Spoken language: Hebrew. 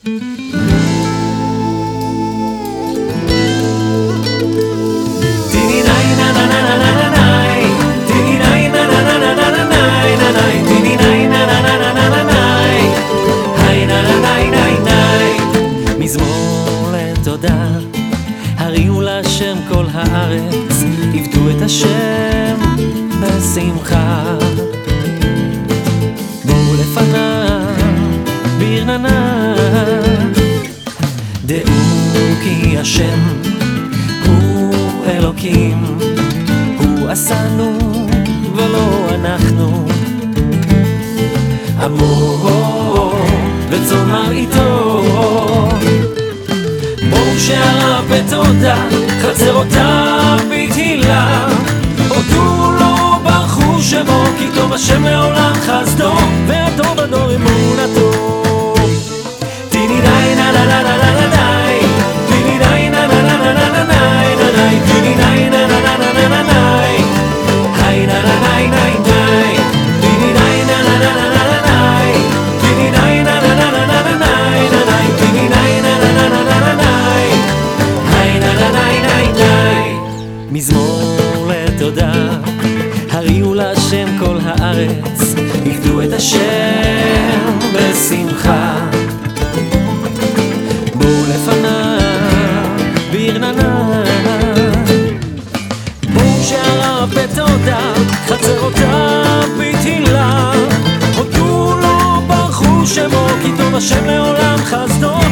מזמור לתודה, הריעו להשם כל הארץ, עבדו את השם בשמחה. בואו לפניו ברננה, דעו כי השם הוא אלוקים, הוא עשנו ולא אנחנו, עמו וצאן מרעיתו. בואו שעריו בתודה, חצרותיו בתהילה, הודו לו ברכו שמו, כי טוב השם לעולם חסדו, והדור בדור אמונתו. טיני די נה נה נה נה נה די, טיני די נה נה נה נה נה נה די, טיני די נה נה נה נה נה די, היי נה נה די די די, טיני די נה נה נה נה נה די, טיני די נה נה נה נה נה די, טיני די נה נה נה נה נה די, היי נה נה די די די. מזמור לתודה, הריעו להשם כל הארץ, עבדו את השם בשמחה. בואו לפניו ברננה, בואו שעריו בתודה, חצרותיו בתהילה, הודו לו ברכו שמו, כי טוב השם לעולם חסדו,